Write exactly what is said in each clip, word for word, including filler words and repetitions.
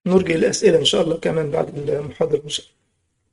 نرجع الأسئلة إن شاء الله كمان بعد المحاضرة إن شاء الله.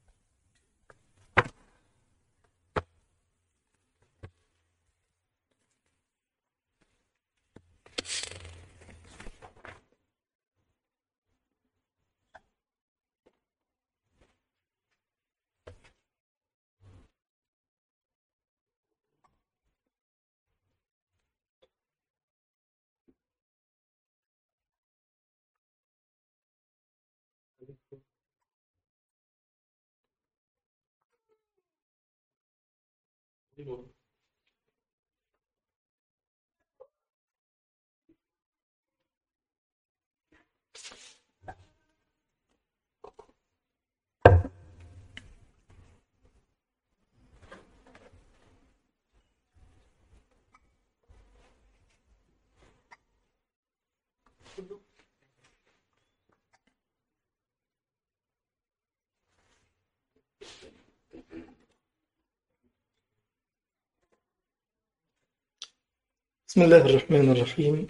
بسم الله الرحمن الرحيم.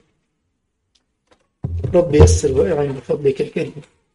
رب يسر وأعن بفضلك الكريم.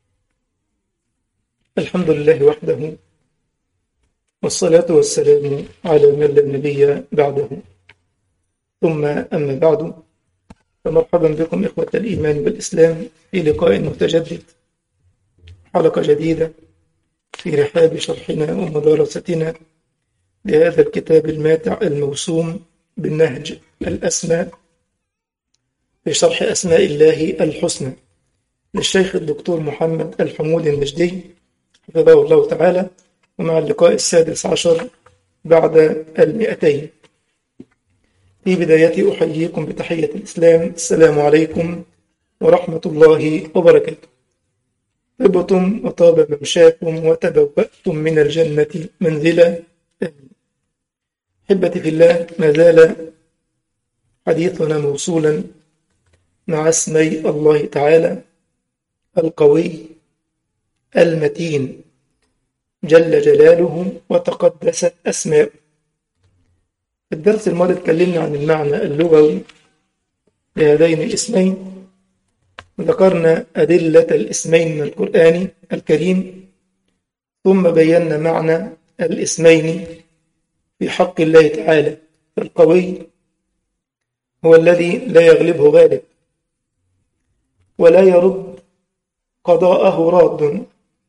الحمد لله وحده، والصلاة والسلام على من لا نبي بعده، ثم أما بعد، فمرحبا بكم إخوة الإيمان والإسلام في لقاء متجدد، حلقة جديدة في رحاب شرحنا ومدارستنا لهذا الكتاب الماتع الموسوم بالنهج الأسمى في شرح أسماء الله الحسنى للشيخ الدكتور محمد الحمود النجدي حفظه الله تعالى، ومع اللقاء السادس عشر بعد المئتين. في بداية أحييكم بتحية الإسلام، السلام عليكم ورحمة الله وبركاته. طبتم وطاب ممشاكم وتبوأتم من الجنة منزلا. أحبتي في الله، ما زال حديثنا موصولا مع اسمي الله تعالى القوي المتين جل جلاله وتقدست أسماؤه. في الدرس الماضي تكلمنا عن المعنى اللغوي لهذين الاسمين، وذكرنا أدلة الاسمين من القرآن الكريم، ثم بينا معنى الاسمين في حق الله تعالى. فالقوي هو الذي لا يغلبه غالب ولا يرد قضاءه راد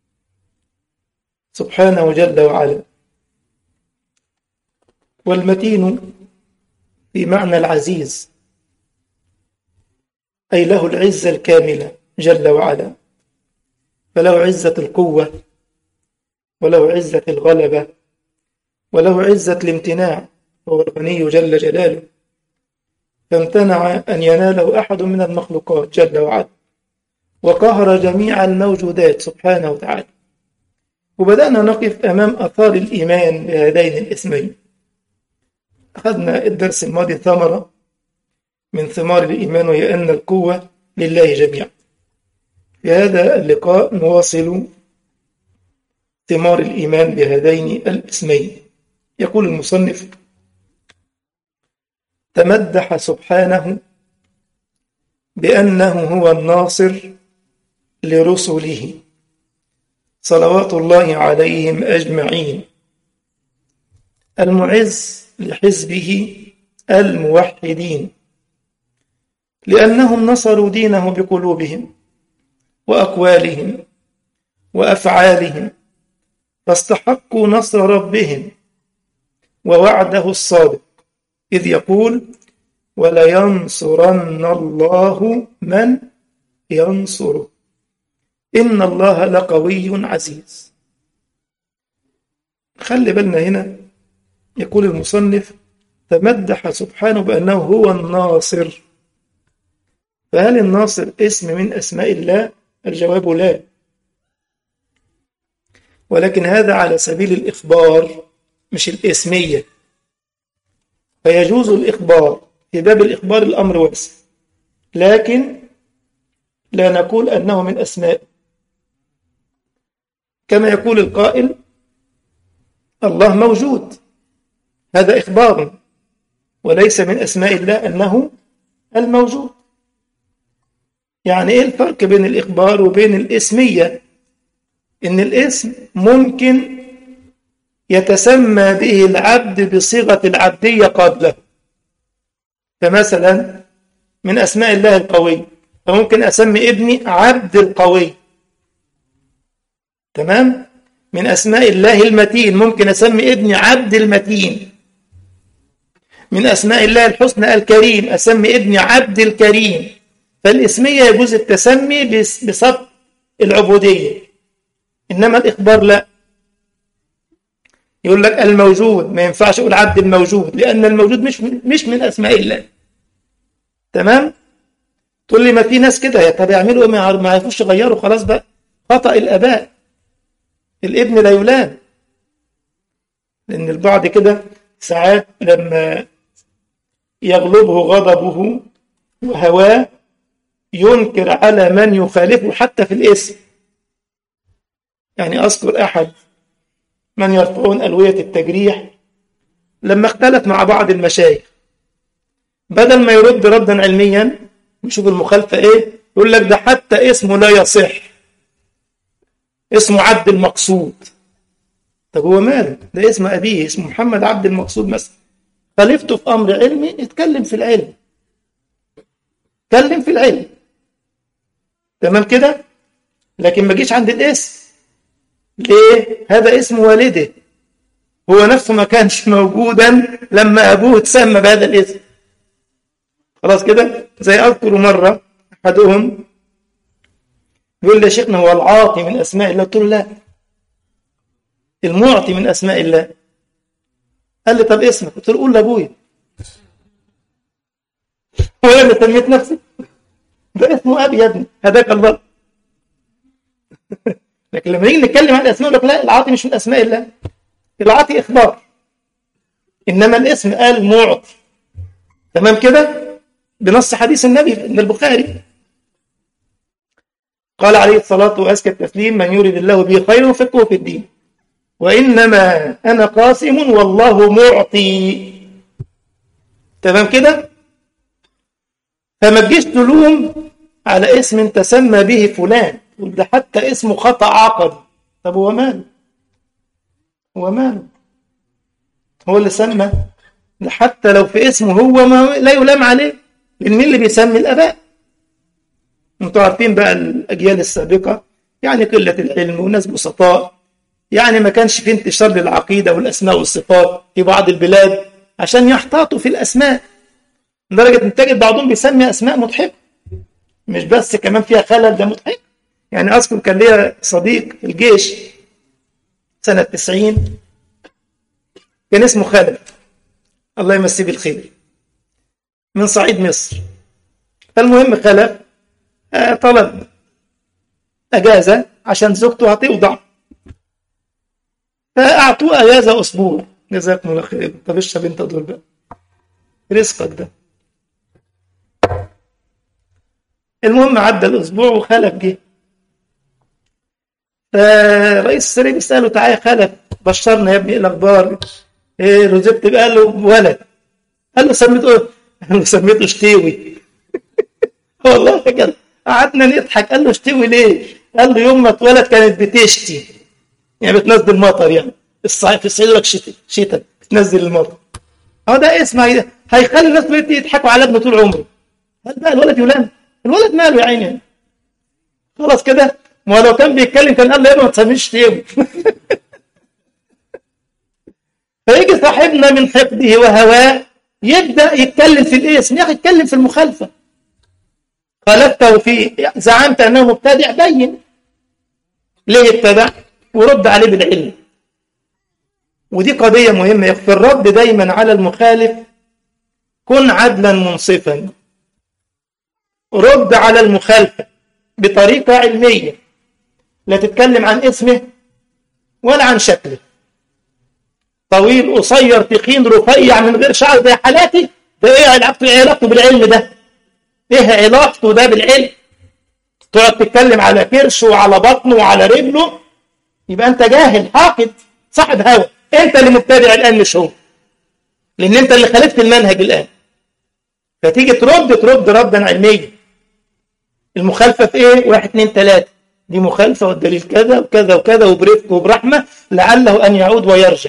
سبحانه جل وعلا. والمتين في معنى العزيز، أي له العزة الكاملة جل وعلا، فله عزة القوة وله عزة الغلبة وله عزة الامتناع، هو الغني جل جلاله، فامتنع أن يناله أحد من المخلوقات جل وعلا، وقهر جميع الموجودات سبحانه وتعالى. وبدأنا نقف أمام أثار الإيمان بهذين الاسمين. أخذنا الدرس الماضي ثمرة من ثمار الإيمان، وهي أن القوة لله جميعا. في هذا اللقاء نواصل ثمار الإيمان بهذين الاسمين. يقول المصنف: تمدح سبحانه بأنه هو الناصر لرسله صلوات الله عليهم أجمعين، المعز لحزبه الموحدين، لأنهم نصروا دينه بقلوبهم وأقوالهم وأفعالهم، فاستحقوا نصر ربهم ووعده الصادق، إذ يقول: ولينصرن الله من ينصره إن الله لقوي عزيز. خلي بالنا هنا، يقول المصنف: تمدح سبحانه بأنه هو الناصر. فهل الناصر اسم من أسماء الله؟ الجواب لا، ولكن هذا على سبيل الإخبار مش الاسمية، فيجوز الإخبار. في باب الإخبار الأمر واسع، لكن لا نقول أنه من أسماء، كما يقول القائل: الله موجود، هذا إخبار، وليس من أسماء الله أنه الموجود. يعني إيه الفرق بين الإخبار وبين الإسمية؟ إن الاسم ممكن يتسمى به العبد بصيغة العبدية قبله. فمثلا من أسماء الله القوي، فممكن أسمي ابني عبد القوي. تمام؟ من أسماء الله المتين ممكن أسمي ابني عبد المتين. من أسماء الله الحسنى الكريم أسمي ابني عبد الكريم. فالاسمية يجوز التسمي بصدق العبودية، إنما الإخبار لا. يقول لك الموجود، ما ينفعش أقول عبد الموجود، لأن الموجود مش مش من أسماء الله. تمام؟ تقول لي ما في ناس كده، طب يعملوا إيه؟ ما يعرفوش يغيروا، خلاص بقى خطأ الآباء. الابن لا يلام، لأن البعض كده ساعات لما يغلبه غضبه وهواه ينكر على من يخالفه حتى في الاسم. يعني أذكر أحد من يرفعون ألوية التجريح لما اختلف مع بعض المشايخ، بدل ما يرد ردا علميا نشوف المخالفة ايه، يقول لك ده حتى اسمه لا يصح، اسمه عبد المقصود. طب هو ماله؟ ده اسم أبيه اسمه محمد عبد المقصود مثلا. خالفته في أمر علمي، اتكلم في العلم، اتكلم في العلم. تمام كده؟ لكن ما جيش عند الاسم. ليه؟ هذا اسم والده، هو نفسه ما كانش موجودا لما أبوه تسمى بهذا الاسم. خلاص كده؟ زي أذكر مرة أحدهم يقول لي يا شيخنا هو العاطي من أسماء الله؟ قلت له لا، المعطي من أسماء الله. قال لي طب اسمك؟ قلت له قول لأبويا. هو اللي سميت نفسي؟ ده اسمه أبي يا ابني، هداك الله. لكن لما نيجي نتكلم عن الأسماء يقول لك لا، العاطي مش من أسماء الله، العاطي إخبار، إنما الاسم قال معطي. تمام كده؟ بنص حديث النبي من البخاري، قال عليه الصلاة وأزكى التسليم من يريد الله به خير يفقهه في الدين، وإنما أنا قاسم والله معطي. تمام كده؟ فما تجيش تلوم على اسم تسمى به فلان، وده حتى اسمه خطأ عقدي. طب هو ماله؟ هو ماله؟ هو اللي سمى، حتى لو في اسمه هو ما لا يلام عليه، لأن مين اللي بيسمي؟ الآباء. انتوا عارفين بقى الأجيال السابقة يعني قلة العلم وناس بسطاء، يعني ما كانش في انتشار للعقيدة والأسماء والصفات في بعض البلاد عشان يحتاطوا في الأسماء، لدرجة ان تجد بعضهم بيسمي أسماء مضحكة، مش بس كمان فيها خلل، ده مضحك. يعني أذكر كان ليا صديق في الجيش سنة تسعين كان اسمه خالد، الله يمسيه بالخير، من صعيد مصر. فالمهم خلف طلب أجازة عشان زوجته هتوضع، فأعطوه أجازة أسبوع. جزاكم الله خير. طب اشرب انت دول بقى، رزقك ده. المهم عدى الأسبوع وخلف جه، فرئيس السرية بيسأله تعالى خلف بشرنا يا ابني، ايه الأخبار؟ ايه رزقت؟ قال له ولد. قال له سميته؟ قال له سميته شتيوي. والله كده قعدنا نضحك. قال له شتيوي ليه؟ قال له يوم ما اتولد كانت بتشتي، يعني بتنزل مطر، يعني الصعيد في الصعيد لك شتاء شتاء بتنزل المطر. اه ده اسم هيخلي الناس يضحكوا على ابنه طول عمره. قال بقى الولد يولان، الولد ماله يا عيني؟ خلاص كده، ما لو كان بيتكلم كان قال له يا ابني ما تسميش شتيوي. فيجي صاحبنا من حقده وهواه يبدأ يتكلم في الاسم. يا أخي اتكلم في المخالفة. خالفته في زعمت أنه مبتدع، بين ليه ابتدع ورد عليه بالعلم. ودي قضية مهمة في الرد دايما على المخالف. كن عدلا منصفا، رد على المخالفة بطريقة علمية، لا تتكلم عن اسمه ولا عن شكله، طويل قصير تخين رفيع من غير شعر زي حالاتي، ده ايه علاقته بالعلم؟ ده ايه علاقته ده بالعلم؟ تقعد تتكلم على كرشه وعلى بطنه وعلى رجله، يبقى انت جاهل حاقد صاحب هوى. انت اللي مبتدع الان مش هو، لان انت اللي خالفت المنهج الان. فتيجي ترد ترد ردا علميا، المخالفة في ايه؟ واحد اتنين تلاتة، دي مخالفة والدليل كذا وكذا وكذا وبرفق وبرحمة لعله أن يعود ويرجع،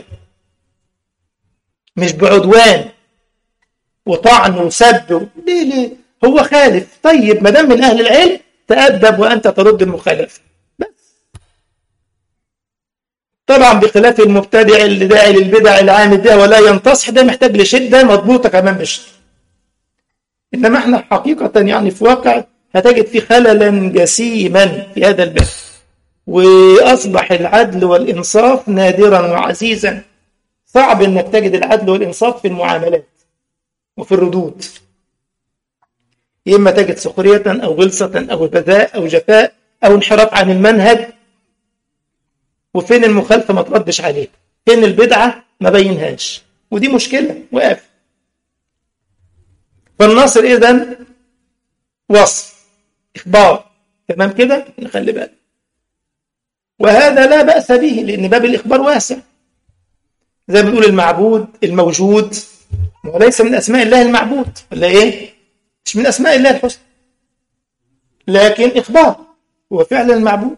مش بعدوان وطعن وسب. ليه ليه؟ هو خالف، طيب ما دام من أهل العلم تأدب وأنت ترد المخالفة بس. طبعا بخلاف المبتدع اللي داعي للبدع العامل ده ولا ينتصح، ده محتاج لشدة مضبوطة كمان بالشدة. إنما احنا حقيقة يعني في واقع هتجد فيه خللا جسيما في هذا الباب، وأصبح العدل والإنصاف نادرا وعزيزا. صعب إنك تجد العدل والإنصاف في المعاملات وفي الردود، إما تجد سخرية أو غلصة أو بذاء أو جفاء أو انحراف عن المنهج. وفين المخالفة ما تردش عليه، فين البدعة ما بينهاش، ودي مشكلة وقف. فالنصر إذن وصف إخبار، تمام كده، نخلي بالك. وهذا لا بأس به لأن باب الإخبار واسع، زي ما بنقول المعبود الموجود وليس من أسماء الله المعبود، ولا إيه؟ مش من أسماء الله الحسنى، لكن إخبار هو فعل المعبود.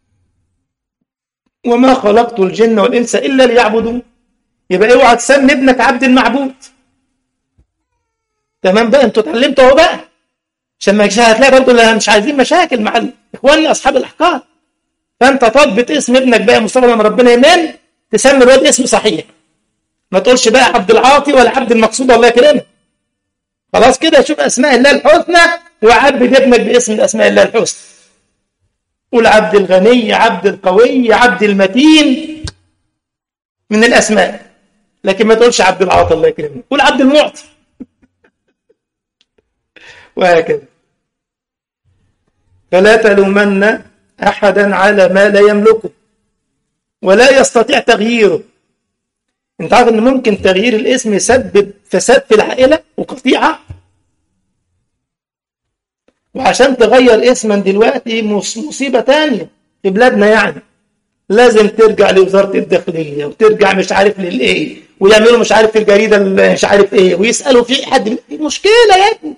وما خلقت الجن والإنس إلا ليعبدون، يبقى اوعى تسمي ابنك عبد المعبود. تمام بقى، انتوا اتعلمتوا اهو بقى، عشان ما هتلاقي برضه مش عايزين مشاكل مع اخواننا اصحاب الاحقاد. فانت تضبط اسم ابنك بقى مصطفى لما ربنا ينال تسمي الواد اسم صحيح، ما تقولش بقى عبد العاطي ولا عبد المقصود الله يكرمك. خلاص كده، شوف اسماء الله الحسنى وعبد ابنك باسم الاسماء الله الحسنى. قول عبد الغني، عبد القوي، عبد المتين من الاسماء، لكن ما تقولش عبد العاطي الله يكرمك، قول عبد المعطي وهكذا. فلا تلومن احدا على ما لا يملكه ولا يستطيع تغييره. انت عارف ان ممكن تغيير الاسم يسبب فساد في العائله وقطيعه، وعشان تغير اسما دلوقتي مصيبه تانية في بلادنا، يعني لازم ترجع لوزاره الداخليه وترجع مش عارف للايه، ويعملوا مش عارف في الجريده مش عارف ايه، ويسالوا في حد. مشكله يا ابني،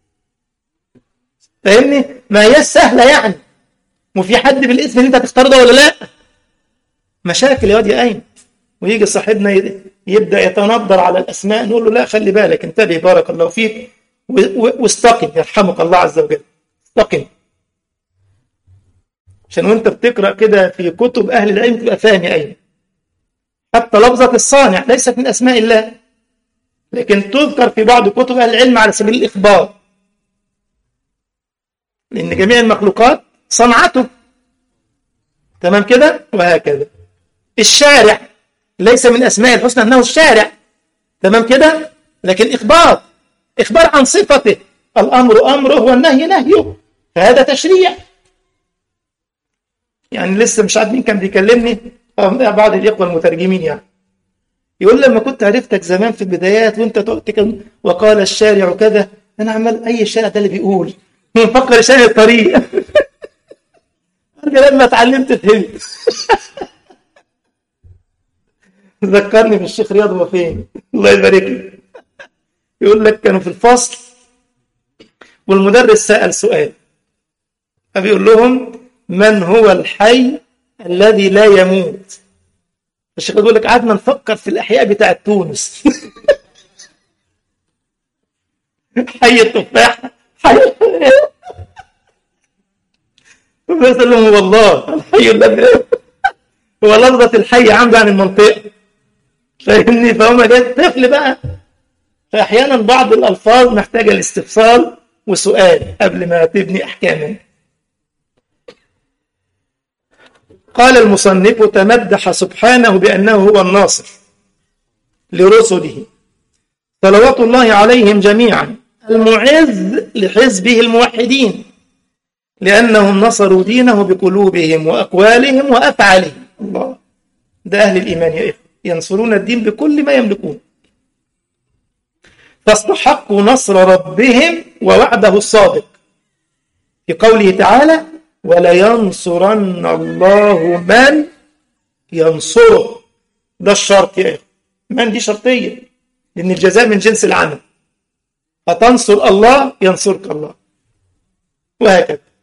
فاهمني؟ ما هي سهله يعني، وفي حد بالاسم اللي انت هتختاره ده ولا لا؟ مشاكل يا واد يا ايمن. ويجي صاحبنا يبدا يتنظر على الاسماء، نقول له لا خلي بالك، انتبه بارك الله فيك واستقم يرحمك الله عز وجل، استقم. عشان وانت بتقرا كده في كتب اهل العلم تبقى فاهم يا ايمن، حتى لفظه الصانع ليست من اسماء الله، لكن تذكر في بعض كتب اهل العلم على سبيل الاخبار، لان جميع المخلوقات صنعته. تمام كده، وهكذا. الشارع ليس من اسماء الحسنى انه الشارع، تمام كده، لكن اخبار اخبار عن صفته، الامر امره والنهي نهيه، فهذا تشريع. يعني لسه مش عارف مين كان بيكلمني، بعض الاخوه المترجمين، يعني يقول لما كنت عرفتك زمان في البدايات وانت تؤتك وقال الشارع كذا، انا عمال اي الشارع ده اللي بيقول مفكر شارع الطريق. لما اتعلمت فهمت. ذكرني بالشيخ رياض وفين الله يبارك له، يقول لك كانوا في الفصل والمدرس سأل سؤال، فبيقول لهم من هو الحي الذي لا يموت؟ الشيخ يقول لك قعدنا نفكر في الأحياء بتاعة تونس. حي التفاح، حي فقال لهم والله الحي الذي هو لفظة الحي عنده عن المنطقة، فاهمني؟ فهم جاي طفل بقى، فأحيانا بعض الألفاظ محتاجة الاستفسار وسؤال قبل ما تبني أحكاما. قال المصنف تمدح سبحانه بأنه هو الناصر لرسله صلوات الله عليهم جميعا، المعز لحزبه الموحدين، لأنهم نصروا دينه بقلوبهم وأقوالهم وأفعالهم. الله، ده أهل الإيمان يا إخوة، ينصرون الدين بكل ما يملكون، فاستحقوا نصر ربهم ووعده الصادق في قوله تعالى ولينصرن الله من ينصره. ده الشرط يا إخوة، من دي شرطية، لأن الجزاء من جنس العمل، فتنصر الله ينصرك الله، وهكذا.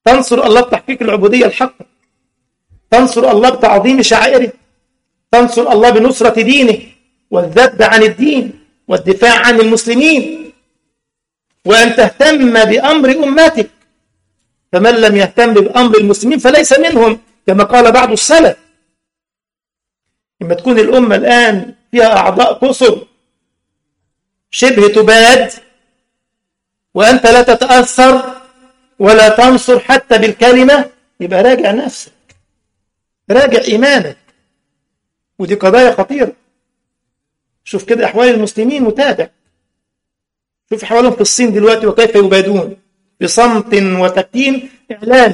تنصر الله بتحقيق العبودية الحقة، تنصر الله بتعظيم شعائره، تنصر الله بنصرة دينه والذب عن الدين والدفاع عن المسلمين، وأن تهتم بأمر أمتك، فمن لم يهتم بأمر المسلمين فليس منهم كما قال بعض السلف. لما تكون الأمة الآن فيها أعضاء كثر شبه تباد وأنت لا تتأثر ولا تنصر حتى بالكلمة، يبقى راجع نفسك، راجع إيمانك، ودي قضايا خطيرة. شوف كده أحوال المسلمين وتابع، شوف أحوالهم في الصين دلوقتي وكيف يبادون بصمت وتكتيم إعلان.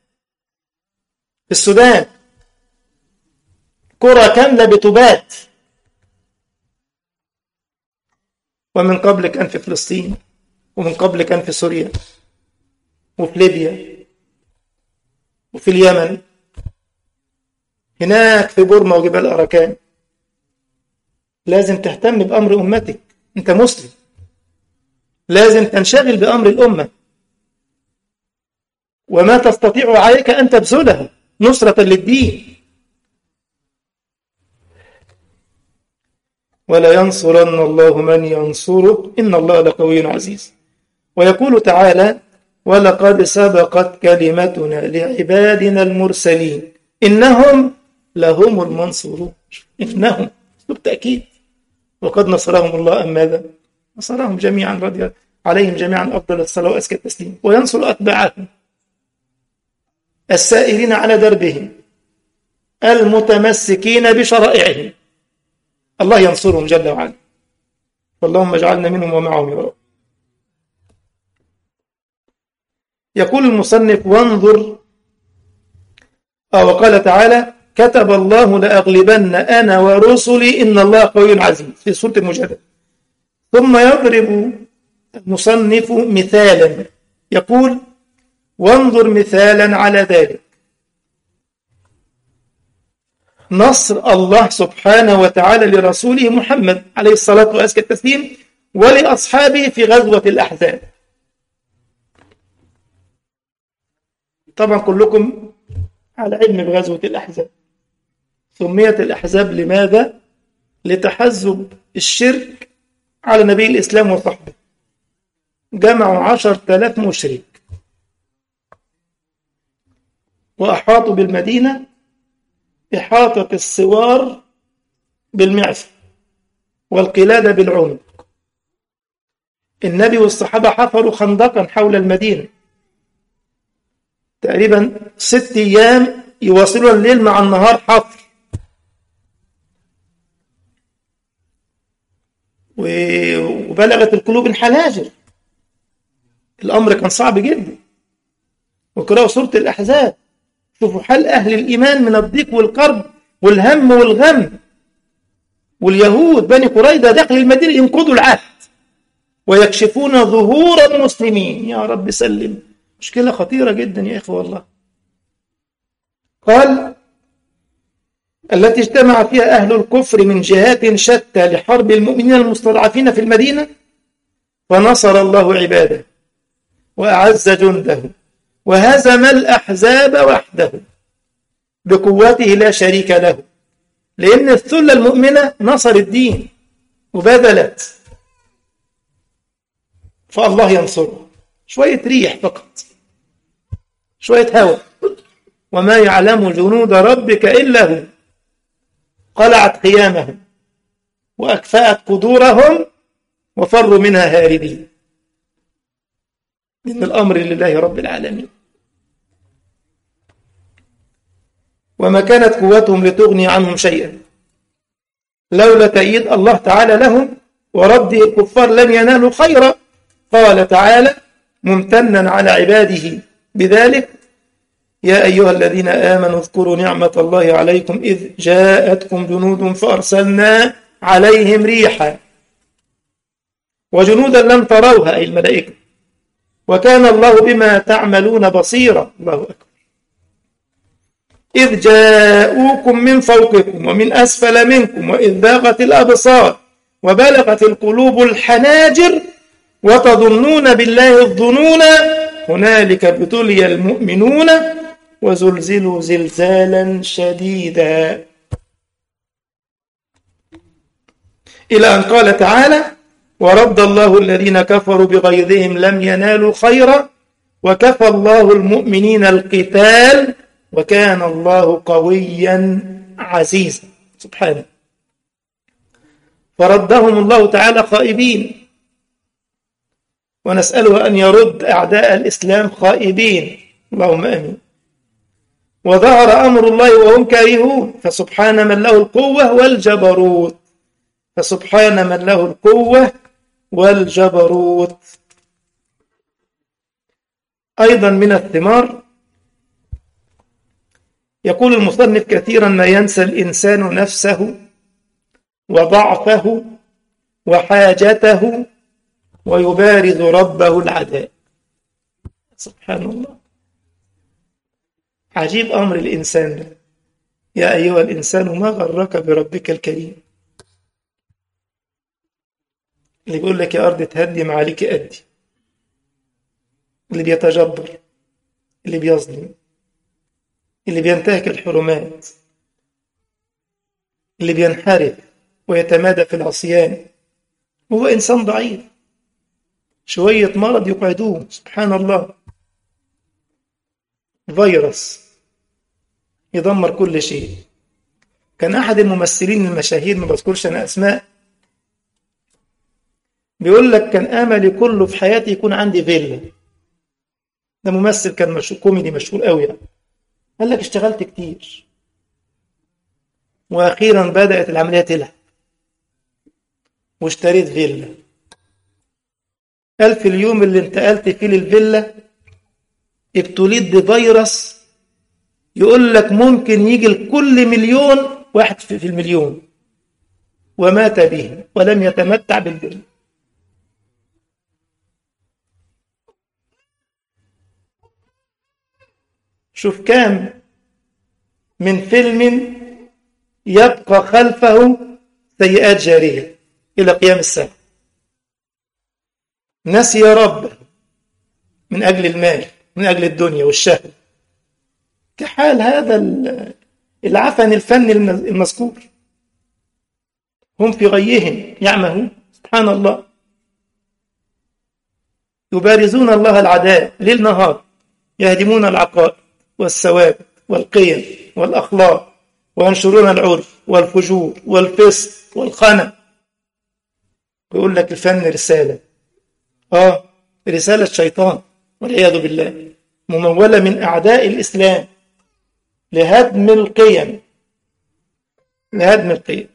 في السودان قرى كاملة بتباد، ومن قبل كان في فلسطين، ومن قبل كان في سوريا، وفي ليبيا، وفي اليمن، هناك في بورما وجبال أراكان. لازم تهتم بأمر أمتك، أنت مسلم، لازم تنشغل بأمر الأمة، وما تستطيع عليك أن تبذله نصرة للدين. ولا ينصرن الله من ينصره إن الله لقوي عزيز. ويقول تعالى: ولقد سبقت كلمتنا لعبادنا المرسلين إنهم لهم المنصورون. إنهم بالتأكيد، وقد نصرهم الله أم ماذا؟ نصرهم جميعا، رضي عليهم جميعا أفضل الصلاة وأزكى التسليم، وينصر أتباعهم السائرين على دربهم المتمسكين بشرائعهم. الله ينصرهم جل وعلا، فاللهم اجعلنا منهم ومعهم يا رب. يقول المصنف: وانظر، أو قال تعالى: كتب الله لأغلبن أنا ورسلي إن الله قوي عزيز، في سورة المجادلة. ثم يضرب المصنف مثالا، يقول: وانظر مثالا على ذلك نصر الله سبحانه وتعالى لرسوله محمد عليه الصلاة وأزكى التسليم ولأصحابه في غزوة الأحزاب. طبعا كلكم على علم بغزوة الأحزاب. سميت الأحزاب لماذا؟ لتحزب الشرك على نبي الإسلام وصحبه. جمعوا عشر تلاف مشرك وأحاطوا بالمدينة إحاطة السوار بالمعصم والقلادة بالعنق. النبي والصحابة حفروا خندقا حول المدينة تقريبا ست أيام يواصلون الليل مع النهار حفر، وبلغت القلوب الحناجر. الأمر كان صعب جدا. وقرأوا سورة الأحزاب، شوفوا حال أهل الإيمان من الضيق والكرب والهم والغم. واليهود بني قريظة داخل المدينة ينقضوا العهد ويكشفون ظهور المسلمين. يا رب سلم، مشكلة خطيرة جدا يا إخوة والله. قال: التي اجتمع فيها أهل الكفر من جهات شتى لحرب المؤمنين المستضعفين في المدينة، فنصر الله عباده وأعز جنده وهزم الأحزاب وحده بقوته لا شريك له، لأن الثلة المؤمنة نصر الدين وبذلت، فالله ينصره. شوية ريح فقط، شوية هواء، وما يعلم جنود ربك إلا هو. قلعت خيامهم وأكفأت قدورهم وفروا منها هاربين. إن الأمر لله رب العالمين. وما كانت قوتهم لتغني عنهم شيئا لولا تأييد الله تعالى لهم ورده الكفار لم ينالوا خيرا. قال تعالى ممتنا على عباده بذلك: يا أيها الذين آمنوا اذكروا نعمة الله عليكم إذ جاءتكم جنود فأرسلنا عليهم ريحا وجنودا لم تروها، أي الملائكة، وكان الله بما تعملون بصيرا. الله أكبر. إذ جاءوكم من فوقكم ومن أسفل منكم وإذ باغت الأبصار وبلغت القلوب الحناجر وتظنون بالله الظنون هنالك ابتلي المؤمنون وزلزلوا زلزالا شديدا، إلى أن قال تعالى: ورد الله الذين كفروا بغيظهم لم ينالوا خيرا وكفى الله المؤمنين القتال وكان الله قويا عزيزا. سبحانه. فردهم الله تعالى خائبين، ونسأله أن يرد أعداء الإسلام خائبين، اللهم آمين. وظهر أمر الله وهم كارهون، فسبحان من له القوة والجبروت، فسبحان من له القوة والجبروت. أيضا من الثمار، يقول المصنف: كثيرا ما ينسى الإنسان نفسه وضعفه وحاجته ويبارز ربه العداء. سبحان الله، عجيب أمر الإنسان ده. يا أيها الإنسان ما غرك بربك الكريم، اللي بيقول لك يا أرض تهدي ما عليك أدي، اللي بيتجبر، اللي بيظلم، اللي بينتهك الحرمات، اللي بينحرف ويتمادى في العصيان، هو إنسان ضعيف، شوية مرض يقعدوه. سبحان الله، فيروس يدمر كل شيء. كان أحد الممثلين المشاهير، ما بذكرش أنا أسماء، بيقول لك: كان آملي كله في حياتي يكون عندي فيلا. ده ممثل كان مشهور، كوميدي مشهور قوي يعني. قال لك: اشتغلت كتير وأخيرا بدأت العملية تلعب واشتريت فيلا. قال: في اليوم اللي انتقلت فيه للفيلا ابتليت بفيروس يقول لك ممكن يجي لكل مليون واحد في المليون، ومات به ولم يتمتع بالفيلا. شوف كام من فيلم يبقى خلفه سيئات جارية إلى قيام الساعة. نسي ربه من أجل المال، من أجل الدنيا والشهوة، كحال هذا العفن الفني المذكور. هم في غيهم يعمهون. سبحان الله، يبارزون الله العداء ليل نهار، يهدمون العقائد والثوابت والقيم والأخلاق، وينشرون العرف والفجور والفسق والخنا. ويقول لك الفن رسالة، آه رسالة شيطان والعياذ بالله، ممولة من أعداء الإسلام لهدم القيم، لهدم القيم.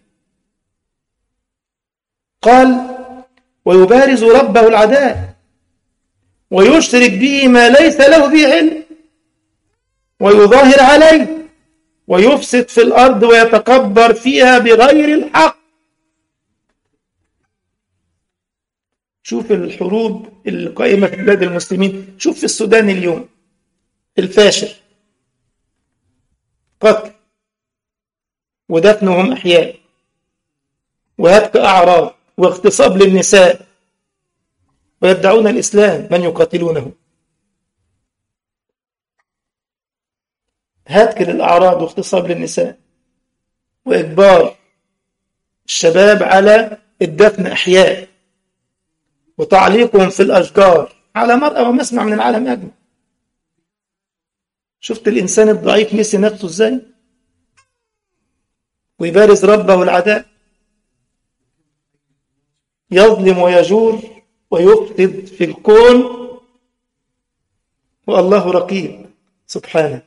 قال: ويبارز ربه العداء ويشرك به ما ليس له به علم ويظاهر عليه ويفسد في الأرض ويتكبر فيها بغير الحق. شوف الحروب القائمة في بلاد المسلمين، شوف في السودان اليوم الفاشل، قتل ودفنهم أحياء وهتك أعراض واغتصاب للنساء، ويدعون الإسلام من يقاتلونه. هتك للأعراض واغتصاب للنساء وإجبار الشباب على الدفن أحياء وتعليقهم في الأشجار على مرأى ومسمع من العالم أجمع. شفت الإنسان الضعيف نسي نفسه إزاي؟ ويبارز ربه العداء، يظلم ويجور ويفسد في الكون، والله رقيب سبحانه.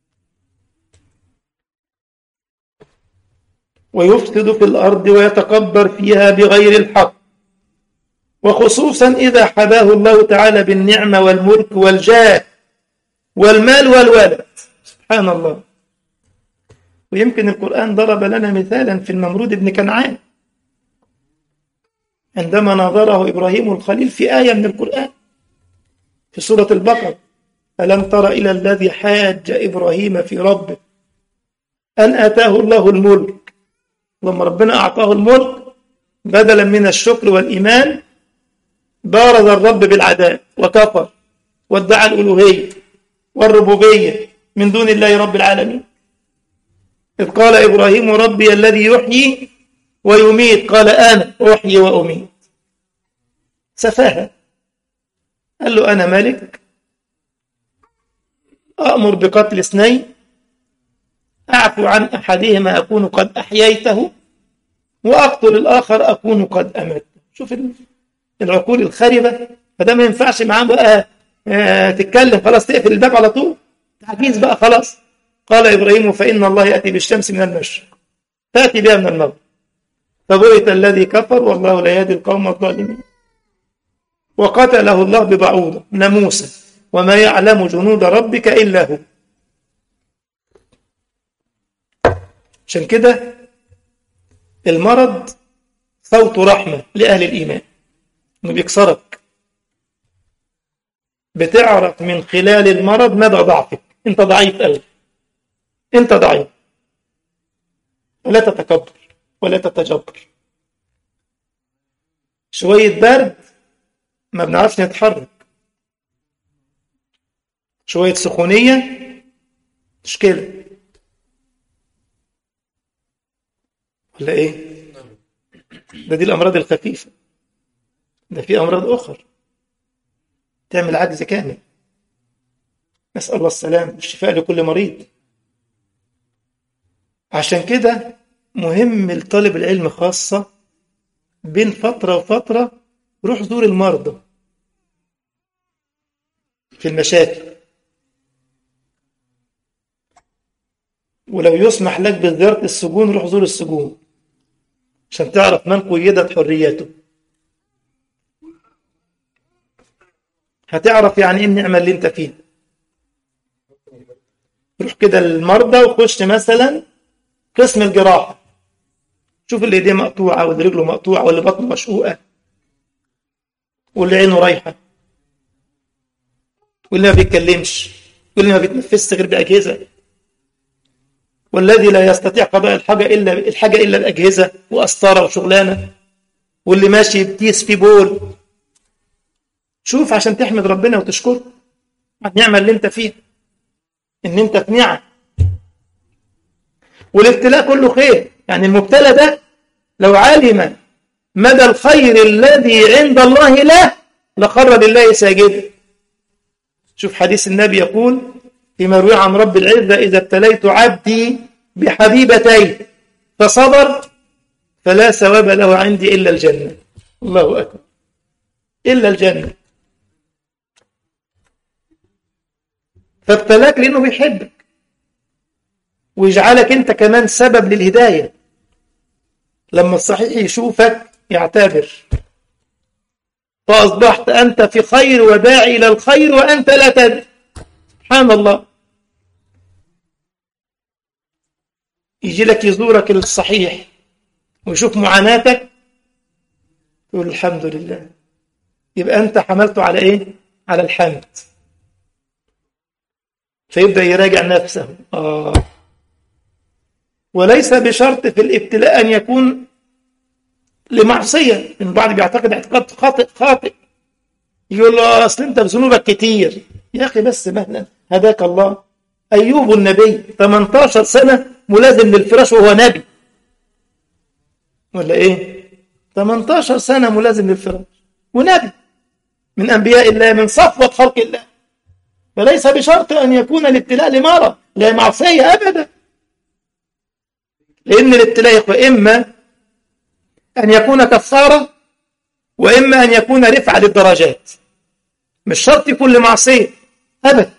ويفسد في الأرض ويتكبر فيها بغير الحق، وخصوصا إذا حباه الله تعالى بالنعمة والملك والجاه والمال والولد. سبحان الله. ويمكن القرآن ضرب لنا مثالا في النمرود بن كنعان عندما ناظره إبراهيم الخليل في آية من القرآن في سورة البقرة: ألم تر إلى الذي حاج إبراهيم في ربه أن آتاه الله الملك. لما ربنا أعطاه الملك بدلا من الشكر والإيمان بارز الرب بالعداء وكفر وادعى الألوهية والربوبية من دون الله رب العالمين. إذ قال إبراهيم ربي الذي يحيي ويميت، قال أنا أحيي وأميت. سفاهة. قال له أنا ملك أأمر بقتل اثنين، أعفو عن أحدهما أكون قد أحييته، وأقتل الآخر أكون قد أمته. شوف العقول الخربة. فده ما ينفعش معاه بقى آه تتكلم خلاص، تقفل الباب على طول، تعجيز بقى خلاص. قال إبراهيم فإن الله يأتي بالشمس من المشرق تأتي بها من المغرب فبهت الذي كفر والله لا يهدي القوم الظالمين. وقتله الله ببعوضة ناموسة وما يعلم جنود ربك إلا هو. عشان كده المرض صوت رحمة لأهل الإيمان، إنه بيكسرك. بتعرف من خلال المرض مدى ضعفك. أنت ضعيف قوي، أنت ضعيف، ولا تتكبر ولا تتجبر. شوية برد ما بنعرفش نتحرك، شوية سخونية مشكلة، ولا إيه؟ ده دي الأمراض الخفيفة. ده في أمراض أخرى تعمل عجز كامل. نسأل الله السلام والشفاء لكل مريض. عشان كده مهم لطالب العلم خاصة بين فترة وفترة روح زور المرضى في المشاكل، ولو يسمح لك بزيارة السجون روح زور السجون عشان تعرف من قيدت حريته. هتعرف يعني ايه النعمة اللي انت فيها. روح كده للمرضى وخش مثلا قسم الجراحة، شوف اللي ايديه مقطوعة واللي رجله مقطوعة واللي بطنه مشقوقة واللي عينه رايحة واللي ما بيتكلمش واللي ما بيتنفسش غير بأجهزة، والذي لا يستطيع قضاء الحاجة إلا الحاجة إلا الأجهزة وأسطارة وشغلانة، واللي ماشي بتيس في بول. شوف عشان تحمد ربنا وتشكره على النعمة اللي انت فيها، ان انت في نعم. والابتلاء كله خير. يعني المبتلى ده لو علم مدى الخير الذي عند الله له لخر لله ساجدا. شوف حديث النبي يقول فيما روي عن رب العزة إذا ابتليت عبدي بحبيبتين فصبر فلا ثواب له عندي إلا الجنة. الله أكبر، إلا الجنة. فابتلاك لأنه بيحبك ويجعلك أنت كمان سبب للهداية. لما الصحيح يشوفك يعتبر، فأصبحت أنت في خير وداعي إلى الخير وأنت لا تدري. سبحان الله. يجي لك يزورك الصحيح ويشوف معاناتك يقول الحمد لله، يبقى أنت حملته على إيه؟ على الحمد. فيبدأ يراجع نفسه. آه. وليس بشرط في الابتلاء أن يكون لمعصية. من بعض بيعتقد اعتقاد خاطئ خاطئ يقول له أصل أنت بذنوبك كتير. يا أخي بس مهلا هداك الله. أيوب النبي ثمانية عشر سنة ملازم للفراش وهو نبي، ولا إيه؟ ثمانية عشر سنة ملازم للفراش ونبي من أنبياء الله، من صفوة خلق الله. فليس بشرط أن يكون الابتلاء لمرض لا معصية أبدا. لأن الابتلاء إما أن يكون كفارة وإما أن يكون رفعة للدرجات، مش شرط يكون لمعصية أبدا.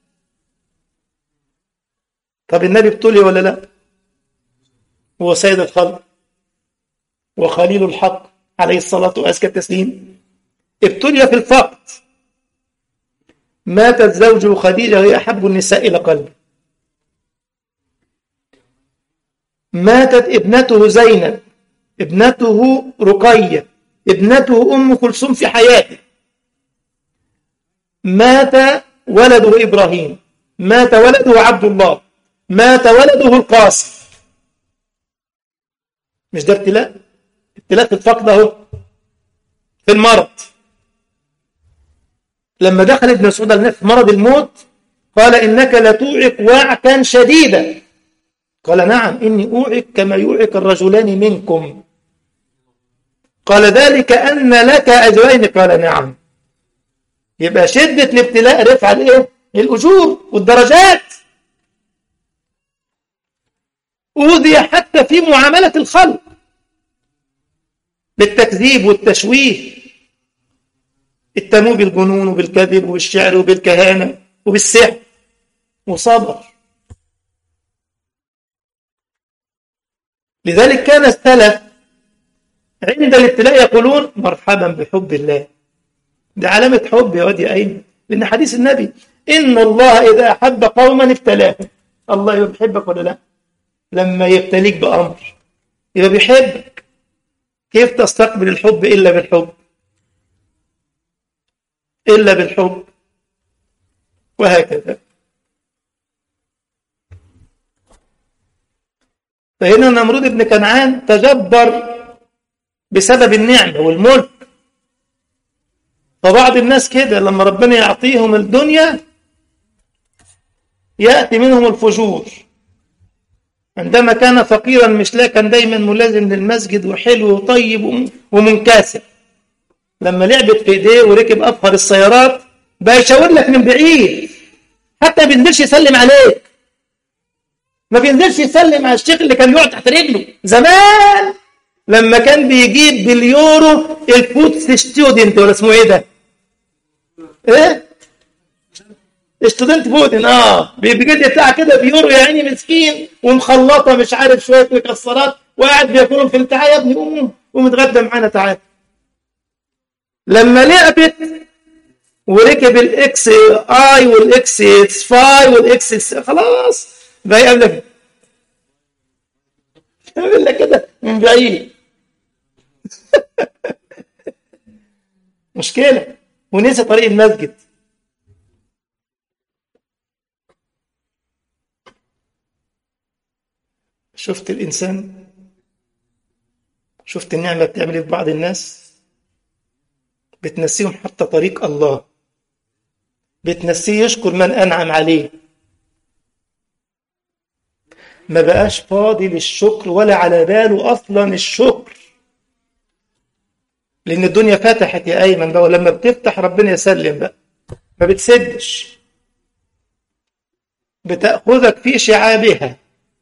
طب النبي ابتلي ولا لا؟ هو سيد الخلق وخليل الحق عليه الصلاة وأزكى التسليم. ابتلي في الفقد. ماتت زوجه خديجة وهي أحب النساء إلى قلبه. ماتت ابنته زينب، ابنته رقية، ابنته أم كلثوم في حياته. مات ولده إبراهيم، مات ولده عبد الله، مات ولده القاسم. مش ده ابتلاء؟ ابتلاء في الفقد اهو، في المرض. لما دخل ابن مسعود على في مرض الموت قال إنك لتوعك وعكا شديدا. قال نعم إني أوعك كما يوعك الرجلان منكم. قال ذلك أن لك أجرين. قال نعم. يبقى شدة الابتلاء رفع الايه؟ الأجور والدرجات. أوذي حتى في معاملة الخلق بالتكذيب والتشويه، اتهموه بالجنون وبالكذب وبالشعر وبالكهانة وبالسحر، وصبر. لذلك كان السلف عند الابتلاء يقولون مرحبا بحب الله. ده علامة حب يا ودي أين، لأن حديث النبي إن الله إذا أحب قوما ابتلاهم. الله يحبك ولا لا؟ لما يبتليك بأمر يبقى بيحبك. كيف تستقبل الحب إلا بالحب؟ إلا بالحب. وهكذا. فهنا نمرود بن كنعان تجبر بسبب النعمة والملك. فبعض الناس كده لما ربنا يعطيهم الدنيا يأتي منهم الفجور. عندما كان فقيرا مش لا كان دايما ملازم للمسجد وحلو وطيب ومنكسر. لما لعبت في ايديه وركب أفخر السيارات بقى يشاور لك من بعيد، حتى ما بينزلش يسلم عليك. ما بينزلش يسلم على الشيخ اللي كان يقعد تحت رجله زمان لما كان بيجيب باليورو الفوتس ستودنت، ولا اسمه ايه ده؟ ايه؟ ستودنت فودن. اه بيجي بتاع كده بيورو يا عيني مسكين ومخلطه مش عارف شويه مكسرات وقاعد بياكلهم في التعال. يا ابني قوم قوم اتغدى معانا تعال. لما لعبت وركب الاكس اي والاكس فاي والاكس خلاص بقى يقول لك يقول لك كده من بعيد. مشكله. ونسي طريق المسجد. شفت الإنسان؟ شفت النعمة بتعمل في بعض الناس؟ بتنسيهم حتى طريق الله، بتنسيه يشكر من أنعم عليه. ما بقاش فاضي للشكر ولا على باله أصلا الشكر، لأن الدنيا فتحت يا أيمن بقى، ولما بتفتح ربنا يسلم بقى ما بتسدش، بتأخذك في شعابها.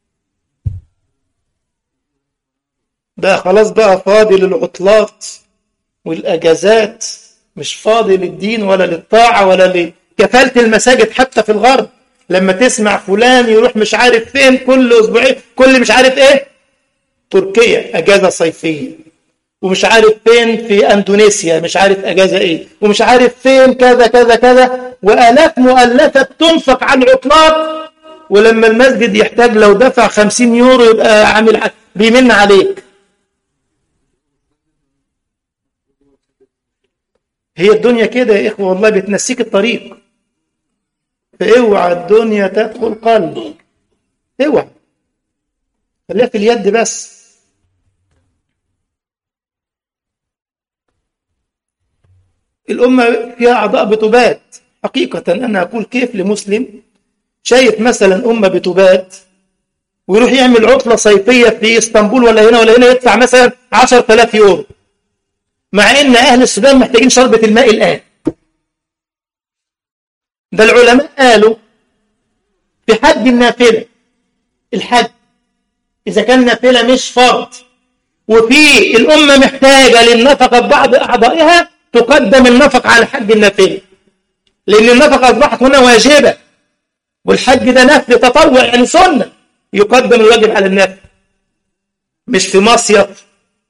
بقى خلاص بقى فاضي للعطلات والأجازات، مش فاضي للدين ولا للطاعة ولا لكفالة المساجد. حتى في الغرب لما تسمع فلان يروح مش عارف فين كل أسبوعين كل مش عارف إيه، تركيا أجازة صيفية، ومش عارف فين في أندونيسيا مش عارف أجازة إيه، ومش عارف فين كذا كذا كذا، وآلاف مؤلفة تنفق على العطلات. ولما المسجد يحتاج لو دفع خمسين يورو يبقى عامل بيمن عليك. هي الدنيا كده يا إخوة والله، بتنسيك الطريق. فاوعى الدنيا تدخل قلبك، اوعى، خليها في اليد بس. الأمة فيها أعضاء بتبات. حقيقة أنا أقول كيف لمسلم شايف مثلا أمة بتبات ويروح يعمل عطلة صيفية في اسطنبول ولا هنا ولا هنا يدفع مثلا عشرة آلاف يورو، مع إن أهل السودان محتاجين شربة الماء الآن. ده العلماء قالوا في حد النافلة، الحد إذا كان نافلة مش فرض وفي الأمة محتاجة للنفقة ببعض أعضائها، تقدم النفقة على حد النافلة، لأن النفقة أصبحت هنا واجبة، والحج ده نفل تطوع يعني سنة، يقدم الواجب على النفل. مش في مصيف.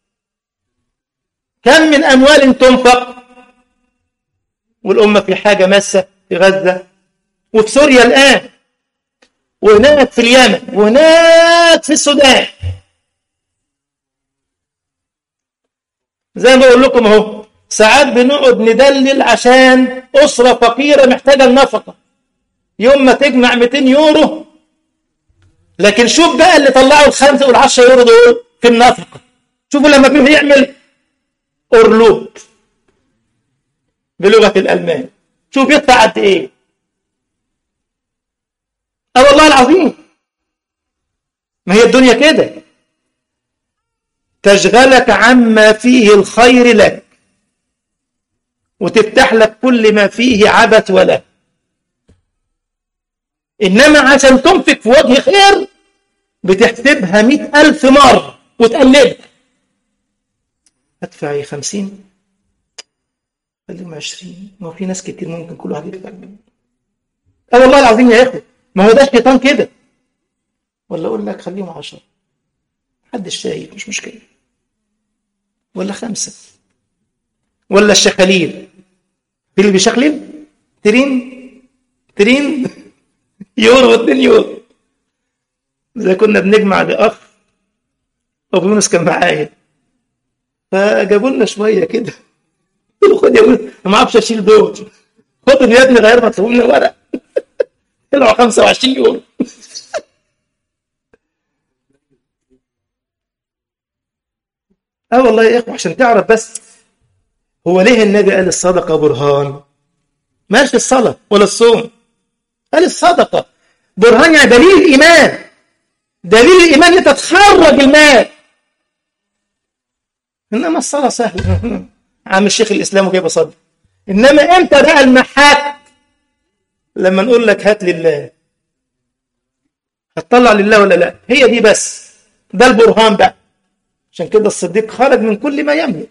كم من أموال تنفق والأمة في حاجة ماسة في غزة وفي سوريا الآن، وهناك في اليمن، وهناك في السودان. زي ما بقول لكم اهو، ساعات بنقعد ندلل عشان أسرة فقيرة محتاجة النفقة، يوم ما تجمع مئتين يورو. لكن شوف بقى اللي طلعوا الخمسة والعشرة يورو دول في النفقة، شوفوا لما بيروح يعمل أورلوب بلغة الألمان، شوف يدفع قد ايه. اه والله العظيم. ما هي الدنيا كده، تشغلك عما فيه الخير لك وتفتح لك كل ما فيه عبث ولا. إنما عشان تنفق في وجه خير بتحسبها مئة ألف مرة وتقلبها. أدفعي خمسين، خليهم عشرين، ما في ناس كتير ممكن كل واحد يدفع. اه والله العظيم يا اخوة، ما هو ده الشيطان كده. ولا اقول لك خليهم عشرة، محدش شايف، مش مشكلة. ولا خمسة، ولا الشخاليل، في اللي بيشخلل ترين ترين يورو واثنين يورو. إذا كنا بنجمع لأخ أبو يونس كان معايا، فجابوا لنا شوية كده، قلت له خد يا يونس، ما اعرفش اشيل دول، خد يا ابني غير ما تسوي لنا ورق. طلعوا خمسة وعشرين يورو. اه والله يا اخوة، عشان تعرف بس هو ليه النبي قال الصدقة برهان؟ ماشي الصلاة ولا الصوم، قال الصدقة برهان، يعني دليل الإيمان. دليل الإيمان أنت تخرج المال. إنما الصلاة سهلة. عم الشيخ الإسلام وجايب صدق. إنما إمتى بقى المحك؟ لما نقول لك هات لله، هتطلع لله ولا لا؟ هي دي بس، ده البرهان بقى. عشان كده الصديق خرج من كل ما يملك.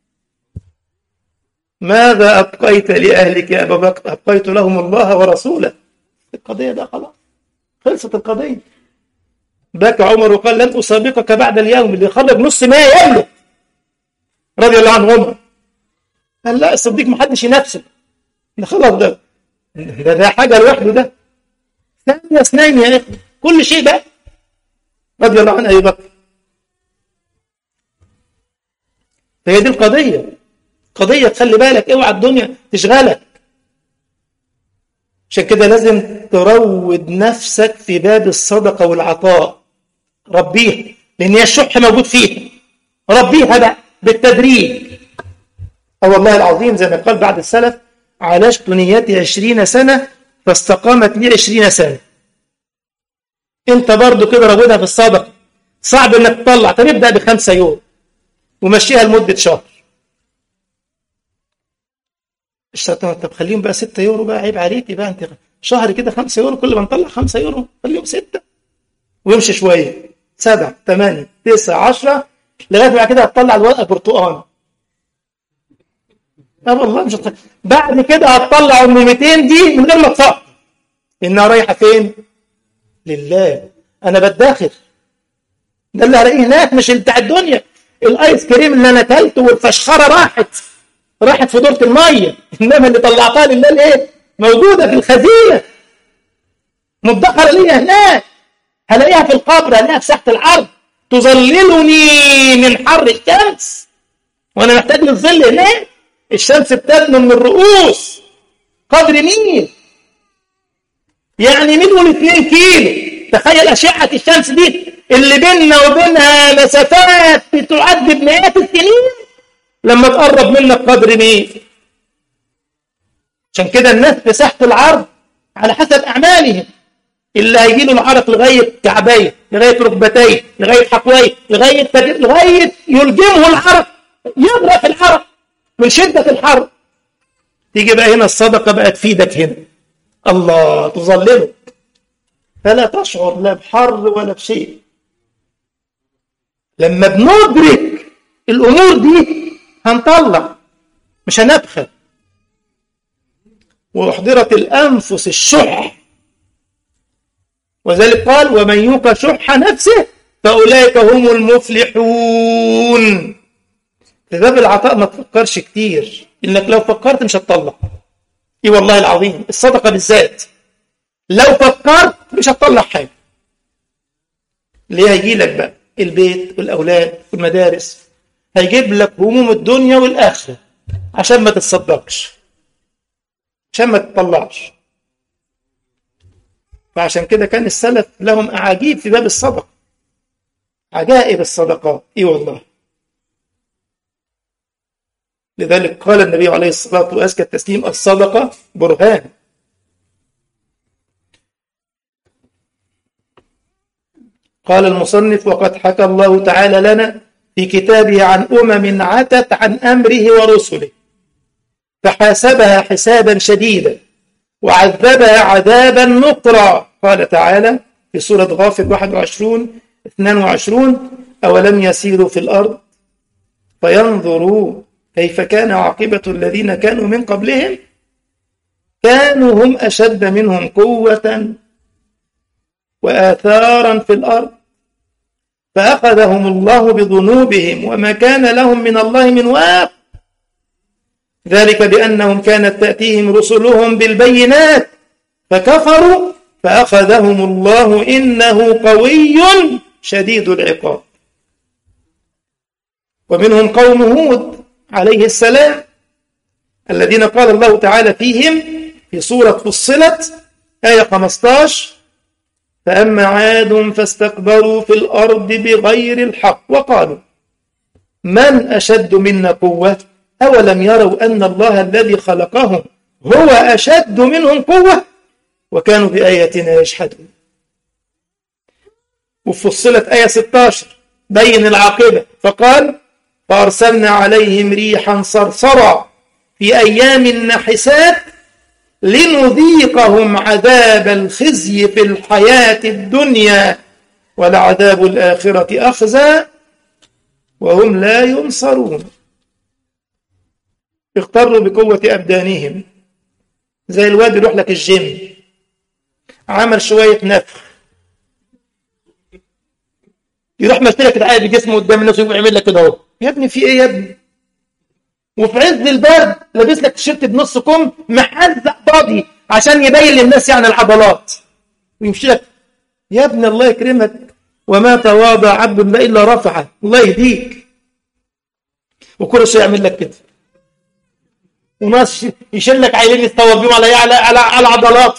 ماذا أبقيت لأهلك يا أبا بكر؟ أبقيت لهم الله ورسوله. القضية ده خلاص، خلصت القضية. بكى عمر وقال لن أسابقك بعد اليوم. اللي خرج نص ما يملك رضي الله عنه عمر. قال لا، الصديق محدش ينافسه، ده خلاص، ده ده, ده حاجة لوحده، ده ثانية اثنين يا إخوة، كل شيء ده رضي الله عن أبي بكر. فهي دي القضية. قضية تخلي بالك، اوعى الدنيا تشغلك. عشان كده لازم تروض نفسك في باب الصدقة والعطاء، ربيها، لأن هي الشح موجود فيها. ربيها بقى بالتدريج. أو والله العظيم زي ما قال بعد السلف: عالجت نيتي عشرين سنة فاستقامت لي عشرين سنة. انت برضو كده روضها في الصدقة. صعب انك تطلع، طب ابدأ بخمسة يوم ومشيها لمدة شهر. الشيطان طب خليهم بقى ستة يورو، بقى عيب عليكي بقى، انت شهر كده خمسة يورو، كل ما نطلع خمسة يورو خليهم ستة، ويمشي شوية، سبعة، ثمانية، تسعة، عشرة، لغاية بعد كده هتطلع الورقة برتقان. اه والله مش هتطلع. بعد كده هتطلع ام مئتين دي من غير ما تفكر انها رايحة فين؟ لله. انا بداخل، ده اللي هلاقيه هناك، مش بتاع الدنيا. الايس كريم اللي انا اكلته والفشخره راحت راحت في دورة الميه، انما اللي طلعتها لله الايه؟ موجوده في الخزينه، مدخره ليا هناك. هلاقيها في القبر، هلاقيها في ساحه العرض، تظللني من حر الشمس، وانا محتاج للظل هناك. الشمس بتدنو من الرؤوس قدر ميل، يعني ميل والاثنين كيلو. تخيل اشعه الشمس دي اللي بيننا وبينها مسافات بتعد بمئات السنين، لما تقرب منك قدر ميل. عشان كده الناس في ساحة العرض على حسب أعمالهم، اللي هيجي له العرق لغاية كعبيه، لغاية ركبتيه، لغاية حقويه، لغاية تجر... لغاية يلجمه العرق، يغرق في العرق من شدة الحر. تيجي بقى هنا الصدقة بقى تفيدك هنا، الله تظلله، فلا تشعر لا بحر ولا بشيء. لما بندرك الأمور دي هنطلع، مش هنبخل. وأحضرت الأنفس الشح، وذلك قال: ومن يوق شح نفسه فأولئك هم المفلحون. في باب العطاء ما تفكرش كتير، إنك لو فكرت مش هتطلع. إيه والله العظيم، الصدقة بالذات لو فكرت مش هتطلع حاجة. ليه؟ هيجي لك بقى البيت والأولاد والمدارس، هيجيب لك هموم الدنيا والآخرة عشان ما تتصدقش، عشان ما تطلعش. فعشان كده كان السلف لهم أعاجيب في باب الصدقة، عجائب الصدقات. إيه والله. لذلك قال النبي عليه الصلاة وأزكى التسليم: الصدقة برهان. قال المصنف: وقد حكى الله تعالى لنا في كتابه عن أمم عتت عن أمره ورسله فحاسبها حسابا شديدا وعذبها عذابا نكرا. قال تعالى في سورة غافر واحد وعشرين اثنين وعشرين: أولم يسيروا في الأرض فينظروا كيف كان عاقبة الذين كانوا من قبلهم كانوا هم أشد منهم قوة وآثارا في الأرض فأخذهم الله بذنوبهم وما كان لهم من الله من واق ذلك بأنهم كانت تأتيهم رسلهم بالبينات فكفروا فأخذهم الله إنه قوي شديد العقاب. ومنهم قوم هود عليه السلام الذين قال الله تعالى فيهم في سورة فصلت آية خمسة عشر: فأما عاد فاستكبروا في الأرض بغير الحق وقالوا من أشد منا قوة أولم يروا أن الله الذي خلقهم هو أشد منهم قوة وكانوا بآياتنا يجحدون. وفصلت آية ستة عشر بين العاقبة فقال: فأرسلنا عليهم ريحا صرصرا في أيام نحسات لنذيقهم عذاب الخزي في الحياة الدنيا ولعذاب الآخرة أخزى وهم لا ينصرون. اغتروا بقوة أبدانهم، زي الواد يروح لك الجيم عمل شوية نفخ يروح مشترك كده عادي جسمه قدام الناس ويعمل لك كده اهو. يا ابني في ايه يا ابني؟ وفي عز البرد لابس لك تيشيرت بنص كم محزق باضي عشان يبين للناس يعني العضلات ويمشي لك. يا ابني الله يكرمك، وما تواضع عبد الله الا رفعه. الله يهديك. وكل شيء يعمل لك كده وناس يشيل لك عيلين يستوى بيهم على على على, على عضلات.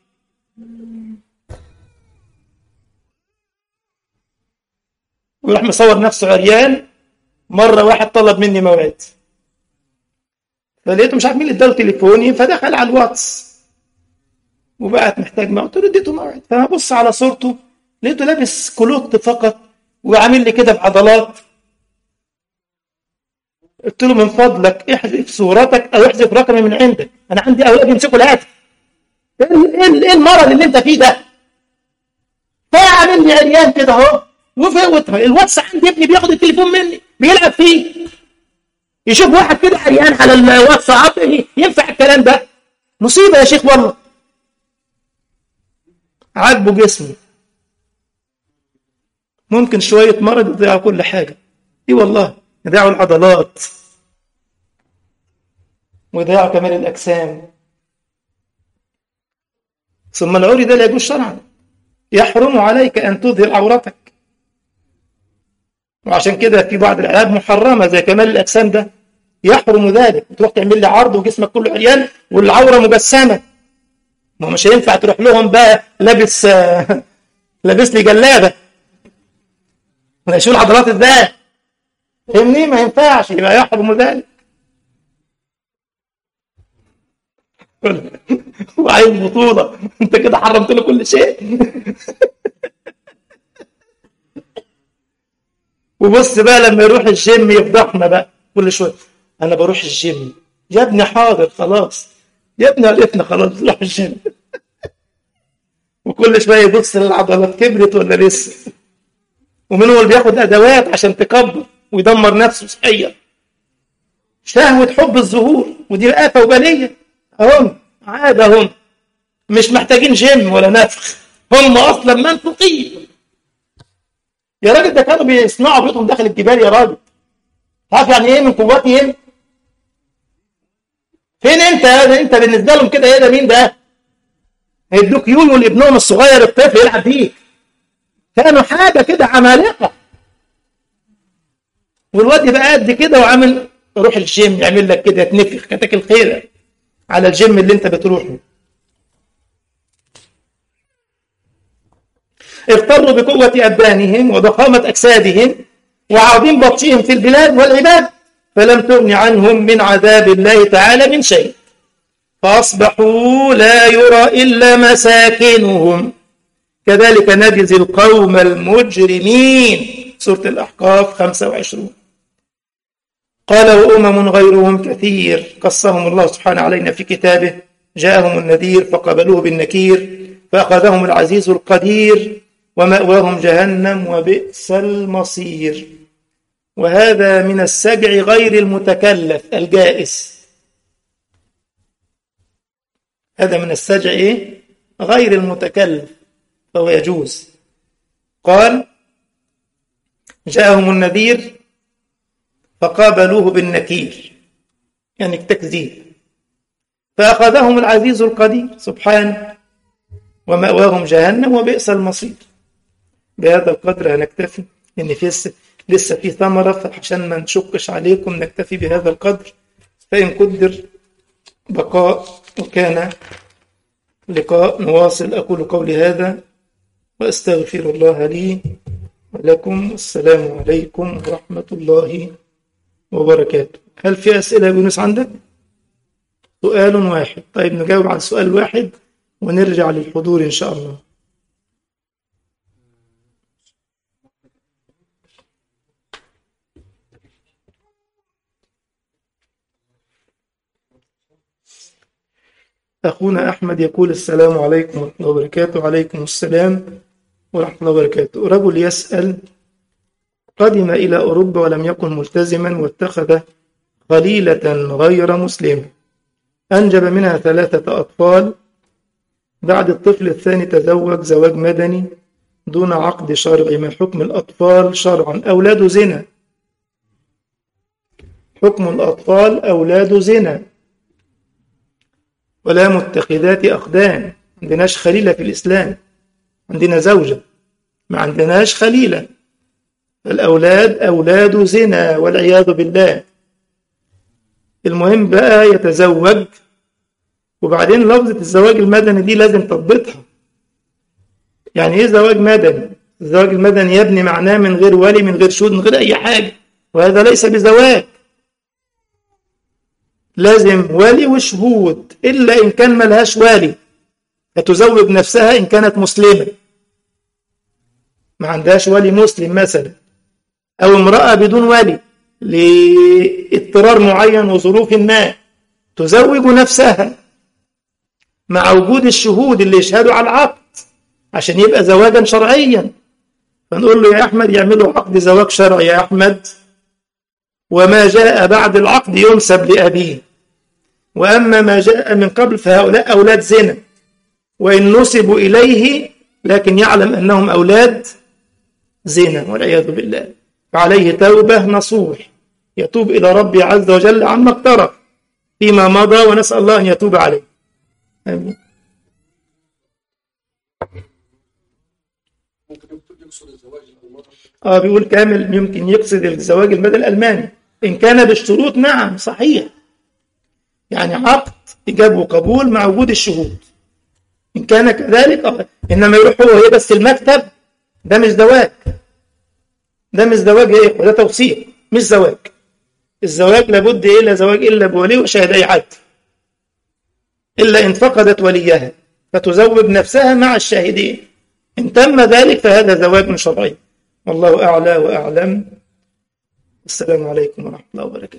ويروح مصور نفسه عريان. مره واحد طلب مني موعد فلقيته مش عارف مين اللي اداله تليفوني فدخل على الواتس وبقت محتاج موعد. قلت له اديته موعد فببص على صورته لقيته لابس كلوت فقط وعامل لي كده بعضلات. قلت له من فضلك احذف صورتك او احذف رقمي من عندك، انا عندي اولاد يمسكوا الهاتف. ايه ايه المرض اللي انت فيه ده؟ فعامل لي عريان كده اهو. وفي الواتس عندي ابني بياخد التليفون مني بيلعب فيه، يشوف واحد كده عريان على الواتساب ينفع الكلام ده؟ مصيبه يا شيخ والله. عاجبه جسمه ممكن شويه مرض يضيع كل حاجه. ايه والله يضيعوا العضلات ويضيعوا كمال الاجسام. ثم العري ده لا يجوز شرعا، يحرم عليك ان تظهر عورتك. وعشان كده في بعض الالعاب محرمه زي كمال الاجسام ده يحرم ذلك. تروح تعمل لي عرض وجسمك كله عريان والعوره مجسمه، ما مش هينفع تروح لهم بقى لابس لابس لي جلابه ولا يشيل العضلات ازاي؟ فهمني؟ ما ينفعش، يبقى يحرم ذلك. وعايز بطوله انت كده حرمت له كل شيء. وبص بقى لما يروح الجيم يفضحنا بقى كل شويه: انا بروح الجيم. يا ابني حاضر خلاص، يا ابني عرفنا خلاص روح الجيم. وكل شويه يبص للعضلات كبرت ولا لسه. ومنهم اللي بياخد ادوات عشان تكبر ويدمر نفسه صحيا. شهوه حب الظهور ودي آفة وبليه. هم عاده، هم مش محتاجين جيم ولا نفخ، هم اصلا منفوقين. يا راجل ده كانوا بيصنعوا بيوتهم داخل الجبال يا راجل. عارف يعني ايه من قوتهم؟ فين انت يا انت بالنسبه لهم كده؟ ايه ده؟ مين ده؟ هيدوك يولو لابنهم الصغير الطفل يلعب بيك. كانوا حاجه كده عمالقه. والواد يبقى قد كده وعامل روح الجيم يعمل لك كده تنفخ كتاك الخير على الجيم اللي انت بتروحه. اغتروا بقوة أبدانهم وضخامة أجسادهم وعظيم بطشهم في البلاد والعباد فلم تغن عنهم من عذاب الله تعالى من شيء، فأصبحوا لا يرى إلا مساكنهم. كذلك نجزي القوم المجرمين. سورة الأحقاف خمسة وعشرين. قال وأمم غيرهم كثير قصهم الله سبحانه علينا في كتابه، جاءهم النذير فقبلوه بالنكير فأخذهم العزيز القدير ومأواهم جهنم وبئس المصير. وهذا من السجع غير المتكلف الجائز. هذا من السجع إيه؟ غير المتكلف، فهو يجوز. قال جاءهم النذير فقابلوه بالنكير، يعني التكذيب، فأخذهم العزيز القدير سبحانه ومأواهم جهنم وبئس المصير. بهذا القدر هنكتفي، إن في لسه في ثمرة، فعشان ما نشكش عليكم نكتفي بهذا القدر. فإن قدر بقاء وكان لقاء نواصل. أقول قولي هذا وأستغفر الله لي ولكم. السلام عليكم ورحمة الله وبركاته. هل في أسئلة يا يونس عندك؟ سؤال واحد. طيب نجاوب على سؤال واحد ونرجع للحضور إن شاء الله. أخونا أحمد يقول السلام عليكم ورحمة الله وبركاته. وعليكم السلام ورحمة الله وبركاته. رجل يسأل: قدم إلى أوروبا ولم يكن ملتزما واتخذ خليلة غير مسلمة، أنجب منها ثلاثة أطفال. بعد الطفل الثاني تزوج زواج مدني دون عقد شرعي. ما حكم الأطفال شرعا؟ أولاد زنا. حكم الأطفال أولاد زنا ولا متخذات أخدان. عندناش خليلة في الإسلام، عندنا زوجة، ما عندناش خليلة. الأولاد أولاد زنا والعياذ بالله. المهم بقى يتزوج، وبعدين لفظة الزواج المدني دي لازم تضبطها. يعني إيه زواج مدني؟ الزواج المدني يبني معناه من غير ولي، من غير شهود، من غير أي حاجة، وهذا ليس بزواج. لازم ولي وشهود، إلا إن كان ملهاش والي فتزوج نفسها إن كانت مسلمة، ما عندهاش ولي مسلم مثلا، أو امرأة بدون ولي لاضطرار معين وظروف ما تزوج نفسها مع وجود الشهود اللي يشهدوا على العقد عشان يبقى زواجا شرعيا. فنقول له يا أحمد يعملوا عقد زواج شرعي يا أحمد، وما جاء بعد العقد ينسب لأبيه، وأما ما جاء من قبل فهؤلاء أولاد زنا، وإن نسبوا إليه لكن يعلم أنهم أولاد زنا والعياذ بالله. فعليه توبة نصوح، يتوب إلى ربي عز وجل عما اقترف فيما مضى، ونسأل الله أن يتوب عليه. آمين. آه بيقول كامل يمكن يقصد الزواج المدني الألماني إن كان بالشروط. نعم صحيح، يعني عقد إيجاب وقبول مع وجود الشهود. إن كان كذلك آه. إنما يروح هو وهي بس المكتب، ده مش زواج، ده مش زواج إيه، وده توصية مش زواج. الزواج لابد إيه، لا زواج إلا بولي وشهدي عدل، إلا إن فقدت وليها فتزوج نفسها مع الشاهدين. إن تم ذلك فهذا زواج شرعي. والله أعلى وأعلم. السلام عليكم ورحمة الله وبركاته.